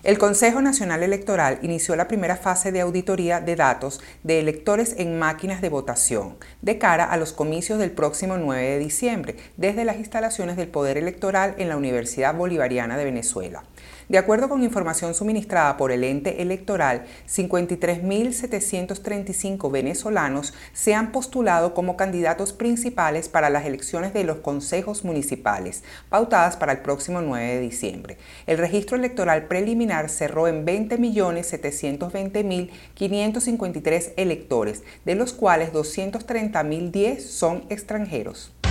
El Consejo Nacional Electoral inició la primera fase de auditoría de datos de electores en máquinas de votación de cara a los comicios del próximo 9 de diciembre desde las instalaciones del Poder Electoral en la Universidad Bolivariana de Venezuela. De acuerdo con información suministrada por el ente electoral, 53.735 venezolanos se han postulado como candidatos principales para las elecciones de los consejos municipales, pautadas para el próximo 9 de diciembre. El registro electoral preliminar cerró en 20.720.553 electores, de los cuales 230.010 son extranjeros.